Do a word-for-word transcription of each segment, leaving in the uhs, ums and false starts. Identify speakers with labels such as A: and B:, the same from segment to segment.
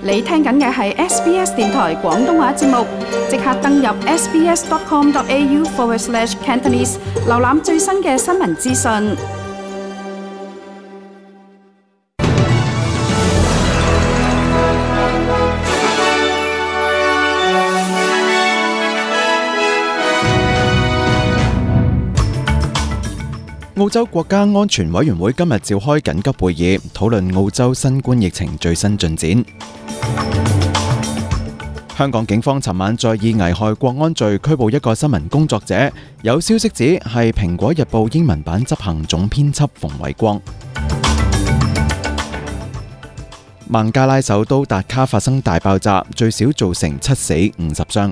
A: 你聽緊嘅係 S B S 電台廣東話節目，即刻登入 sbs.com.au forward slash Cantonese， 瀏覽最新嘅新聞資訊。
B: 澳洲國家安全委員會今日召開緊急會議，討論澳洲新冠疫情最新進展。香港警方尋晚再以危害國安罪拘捕一個新聞工作者，有消息指係《蘋果日報》英文版執行總編輯馮偉光。孟加拉首都達卡發生大爆炸，最少造成七死五十傷。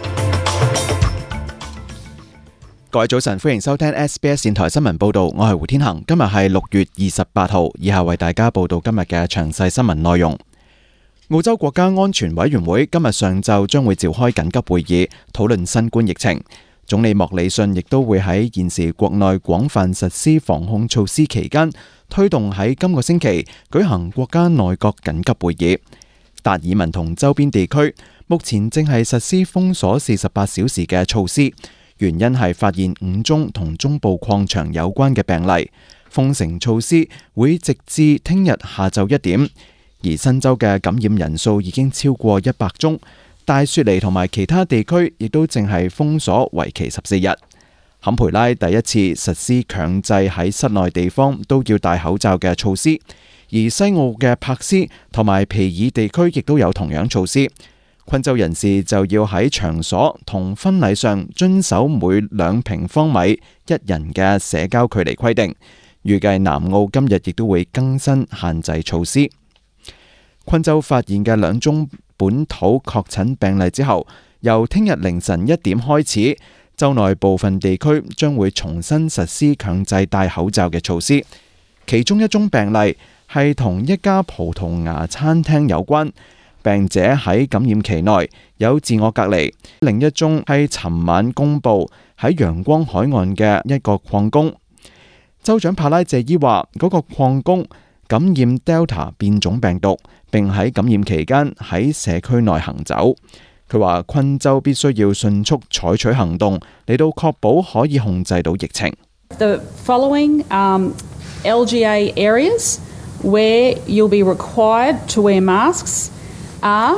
B: 各位早晨，歡迎收聽 S B S 電台新聞報道，我係胡天恒。今日係六月二十八號，以下為大家報道今日嘅詳細新聞內容。澳洲國家安全委員會今日上晝將會召開緊急會議，討論新冠疫情。總理莫里遜亦都會喺現時國內廣泛實施防控措施期間，推動喺今個星期舉行國家內閣緊急會議。達爾文同周邊地區目前正係實施封鎖四十八小時嘅措施。原因係發現五宗同中部礦場有關嘅病例，封城措施會直至聽日下晝一點。而新州嘅感染人數已經超過一百宗，大雪梨同埋其他地區亦都淨係封鎖為期十四日。坎培拉第一次實施強制喺室內地方都要戴口罩嘅措施，而西澳嘅柏斯同埋皮爾地區亦都有同樣措施。昆州人士就要喺場所同婚禮上遵守每兩平方米一人嘅社交距離規定。預計南澳今日亦都會更新限制措施。昆州發現嘅兩宗本土確診病例之後，由聽日凌晨一點開始，州內部分地區將會重新實施強制戴口罩嘅措施。其中一宗病例係同一家葡萄牙餐廳有關。病者喺感染期內有自我隔離，另一宗係尋晚公布喺陽光海岸嘅一個礦工。州長帕拉謝伊話，嗰個礦工感染 Delta 變種病毒，並喺感染期間喺社區內行走。佢話昆州必須要迅速採取行動，嚟到確保可以控制到疫情。
C: The following um, L G A areas where you'll be required to wear masks are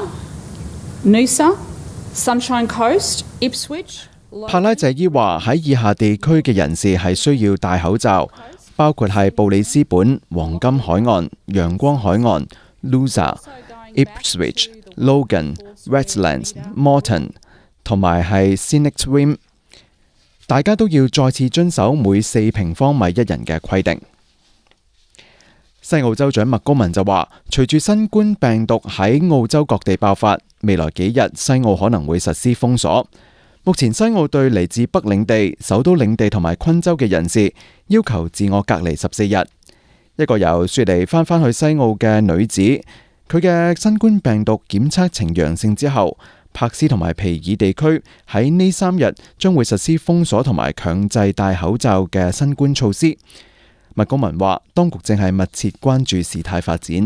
C: Noosa, Sunshine Coast, Ipswich。
B: 帕拉謝伊話喺以下地區嘅人士係需要戴口罩，包括係布里斯本、黃金海岸、陽光海岸、Noosa、Ipswich、Logan、Westlands、Moreton 同埋係 Scenic Rim。大家都要再次遵守每四平方米一人嘅規定。西澳州長麥高文就話，隨住新冠病毒喺澳洲各地爆發，未來幾日西澳可能會實施封鎖。目前西澳對嚟自北領地、首都領地同埋昆州嘅人士要求自我隔離十四日。一個由雪梨翻返去西澳嘅女子，佢嘅新冠病毒檢測呈陽性之後，柏斯同埋皮爾地區喺呢三日將會實施封鎖同埋強制戴口罩嘅新冠措施。麥高文話，當局正係密切關注事態發展。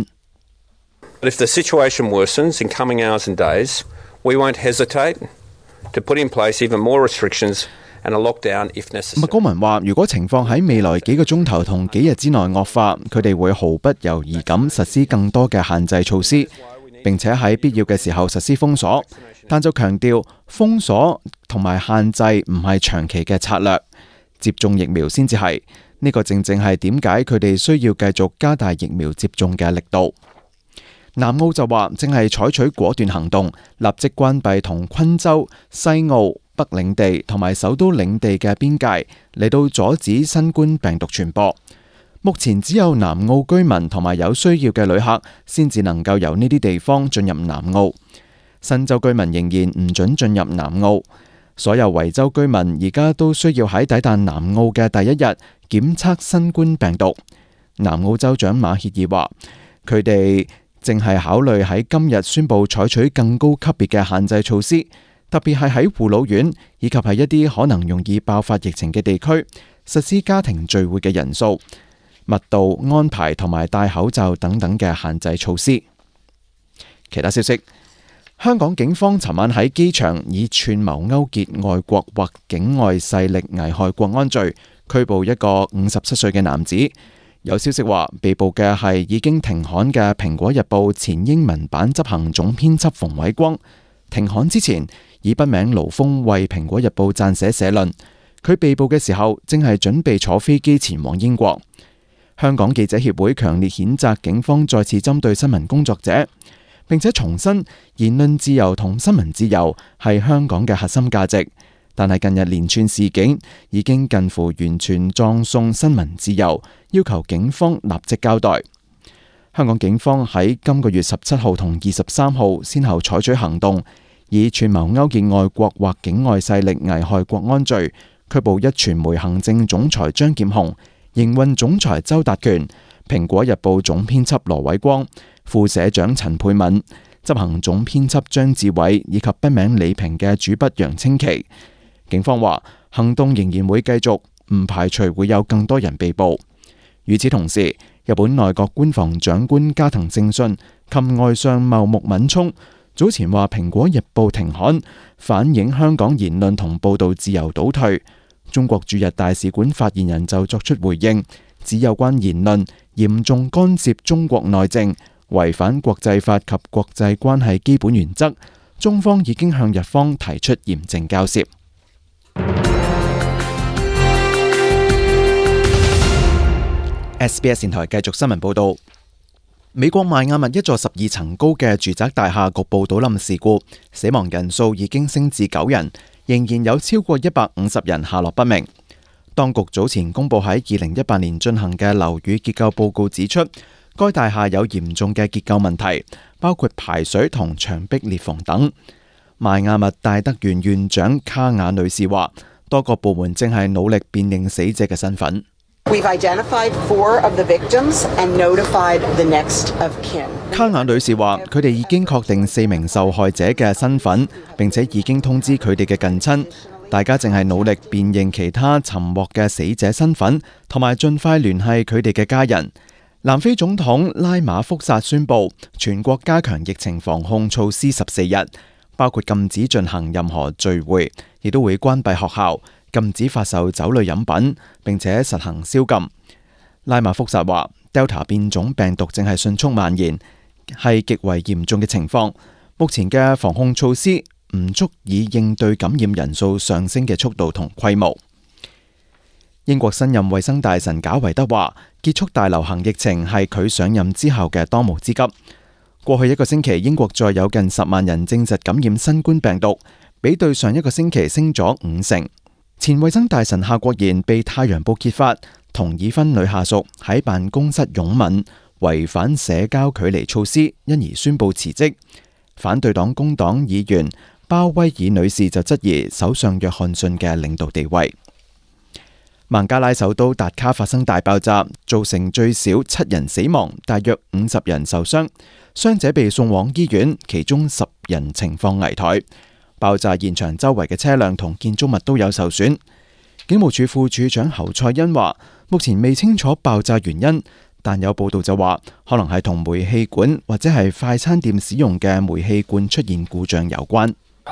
D: If the situation worsens in coming hours and days, we won't hesitate to put in place even more restrictions and a lockdown if necessary。
B: 麥高文話，如果情況喺未來幾個鐘頭同幾日之內惡化，佢哋會毫不猶豫咁實施更多嘅限制措施，並且喺必要嘅時候實施封鎖。但就強調，封鎖同埋限制唔係長期嘅策略，接種疫苗先至係。呢個正正係點解佢哋需要繼續加大疫苗接種嘅力度。南澳就話正係採取果斷行動，立即關閉同昆州、西澳、北領地同埋首都領地嘅邊界，嚟到阻止新冠病毒傳播。目前只有南澳居民同埋有需要嘅旅客先至能夠由呢啲地方進入南澳，新州居民仍然唔准進入南澳。所有維州居民而家都需要喺抵達南澳嘅第一日檢測新冠病毒。南澳州長馬歇爾話，佢哋正係考慮喺今日宣布採取更高級別嘅限制措施，特別係喺護老院以及係一啲可能容易爆發疫情嘅地區，實施家庭聚會嘅人數、密度安排同埋戴口罩等等嘅限制措施。 其他消息，香港警方尋晚喺機場以串謀勾結外國或境外勢力危害國安罪拘捕一個五十七歲嘅男子。有消息話，被捕嘅係已經停刊嘅《蘋果日報》前英文版執行總編輯馮偉光。停刊之前，以筆名盧峰為《蘋果日報》撰寫社論。佢被捕嘅時候，正係準備坐飛機前往英國。香港記者協會強烈譴責警方再次針對新聞工作者，並且重申言論自由同新聞自由係香港嘅核心價值。但係近日連串事件已經近乎完全葬送新聞自由，要求警方立即交代。香港警方喺今個月十七號同二十三號先後採取行動，以串謀勾結外國或境外勢力危害國安罪拘捕一傳媒行政總裁張劍虹、營運總裁周達權、蘋果日報總編輯羅偉光、副社長陳佩敏、執行總編輯張志偉以及筆名李平嘅主筆楊清奇。警方話行動仍然會繼續，唔排除會有更多人被捕。與此同時，日本內閣官房長官加藤勝信及外相茂木敏充早前話蘋果日報停刊，反映香港言論同報道自由倒退。中國駐日大使館發言人就作出回應，指有關言論嚴重干涉中國內政，違反國際法及國際關係基本原則，中方已經向日方提出嚴正交涉。S B S 電台繼續新聞報道，美國邁阿密一座十二層高嘅住宅大廈局部倒冧事故，死亡人數已經升至九人，仍然有超過一百五十人下落不明。當局早前公布喺二零一八年進行嘅樓宇結構報告指出，該大廈有嚴重嘅結構問題，包括排水同牆壁裂縫等。邁阿密戴德縣縣長卡雅女士話，多個部門正係努力辨認死者嘅身份。
E: We've identified four of the victims and notified the next of kin.
B: 卡雅女士話，佢哋已經確定四名受害者嘅身份，並且已經通知佢哋嘅近親。大家正係努力辨認其他尋獲嘅死者身份，同埋盡快聯繫佢哋嘅家人。南非總統拉馬福薩宣布，全國加強疫情防控措施十四日，包括禁止進行任何聚會，亦都會關閉學校，禁止發售酒類飲品，並且實行宵禁。拉馬福薩話 Delta 變種病毒正係迅速蔓延，係極為嚴重嘅情況。目前嘅防控措施唔足以應對感染人數上升嘅速度同規模。英國新任衛生大臣賈維德話，結束大流行疫情係佢上任之後嘅當務之急。過去一個星期，英國再有近十萬人證實感染新冠病毒，比對上一個星期升咗五成。前衛生大臣夏國賢被《太陽報》揭發同已婚女下屬喺辦公室擁吻，違反社交距離措施，因而宣布辭職。反對黨工黨議員鮑威爾女士就質疑首相約翰遜嘅領導地位。孟加拉首都達卡發生大爆炸，造成最少七人死亡，大約五十人受傷，傷者被送往醫院，其中十人情況危殆。爆炸現場周圍嘅車輛同建築物都有受損。警務處副處長侯賽恩話，目前未清楚爆炸原因，但有報道就話可能係同煤氣管或者係快餐店使用嘅煤氣罐出現故障有關。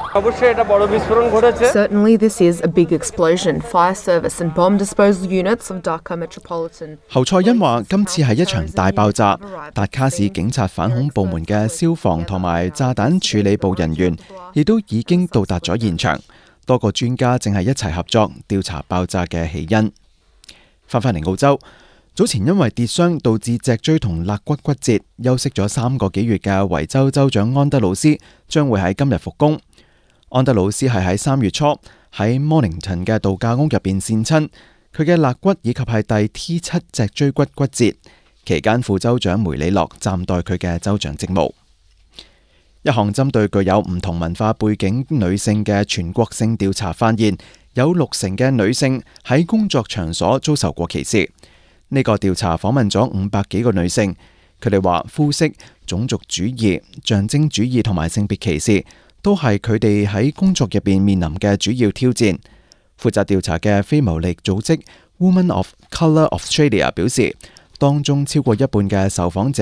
F: Certainly, this is a big explosion. Fire service and bomb disposal units of Dhaka Metropolitan.
B: 侯賽恩話：今次係一場大爆炸，達卡市警察反恐部門嘅消防同埋炸彈處理部人員亦都已經到達咗現場，多個專家正係一齊合作調查爆炸嘅起因。翻返嚟澳洲，早前因為跌傷導致脊椎同肋骨骨折，休息咗三個幾月嘅維州州長安德魯斯將會喺今日復工。安德魯斯係喺三月初喺 Mornington 嘅度假屋入邊跣親，佢嘅肋骨以及係第 T 七 脊椎骨骨折，期間副州長梅里諾暫代佢嘅州長職務。一項針對具有唔同文化背景女性嘅全國性調查發現，有六成嘅女性喺工作場所遭受過歧視。呢個調查訪問咗五百幾個女性，佢哋話膚色、種族主義、象徵主義同埋性別歧視都係佢哋喺工作入邊面臨嘅主要挑戰。負責調查嘅非牟利組織 Women of Colour Australia 表示，當中超過一半嘅受訪者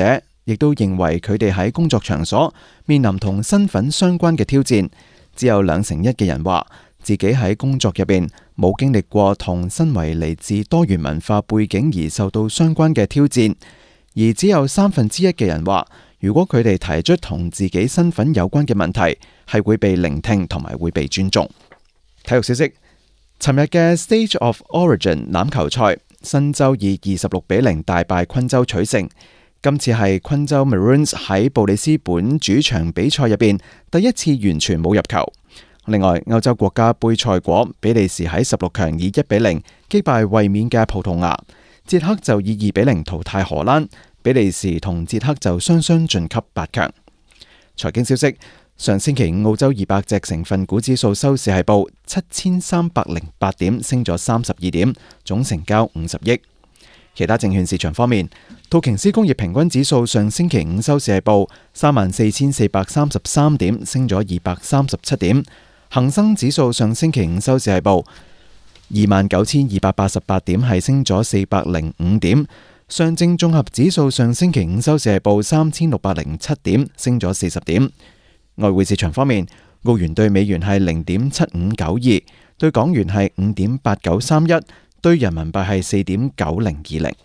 B: 亦都認為佢哋喺工作場所面臨同身份相關嘅挑戰。只有兩成一嘅人話自己喺工作入邊冇經歷過同身為嚟自多元文化背景而受到相關嘅挑戰，而只有三分之一嘅人話，如果佢哋提出同自己身份有關嘅問題，係會被聆聽同埋會被尊重。體育消息，尋日嘅 State of Origin 欖球賽，新州以二十六比零大敗昆州取勝。今次係昆州 Maroons 喺布里斯本主場比賽入邊第一次完全冇入球。另外，歐洲國家杯賽果，比利時喺十六強以一比零擊敗衛冕嘅葡萄牙，捷克就以二比零淘汰荷蘭，比利時同捷克就雙雙晉級八強。財經消息，上星期五澳洲二百隻成分股指數收市係報七千三百零八點，升咗三十二點，總成交五十億。其他證券市場方面，道瓊斯工業平均指數上星期五收市係報三萬四千四百三十三點，升咗二百三十七點。恒生指數上星期五收市係報二萬九千二百八十八點，係升咗四百零五點。上證綜合指數上星期五收市係報三千六百零七點，升咗四十點。外匯市場方面，澳元對美元係零點七五九二，對港元係五點八九三一，對人民幣係四點九零二零。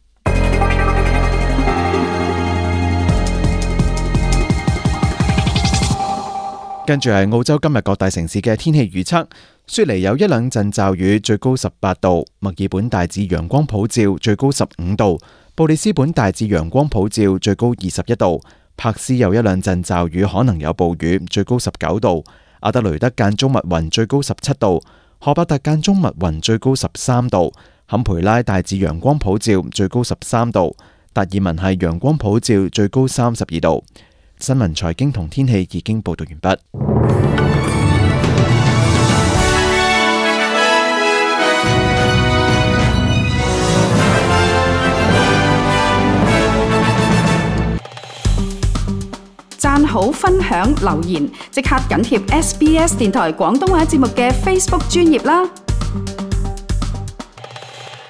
B: 跟住係澳洲今日各大城市嘅天氣預測：雪梨有一兩陣驟雨，最高十八度；墨爾本大致陽光普照，最高十五度；布里斯本大致陽光普照，最高二十一度；柏斯有一兩陣驟雨，可能有暴雨，最高十九度；阿德雷德間中密雲，最高十七度；荷伯特間中密雲，最高十三度；坎培拉大致陽光普照，最高十三度；達爾文係陽光普照，最高三十二度。新聞、財經同天氣已經報道完畢。
A: 讚好、分享、留言，即刻緊貼 S B S 電台廣東話節目嘅 Facebook 專頁啦！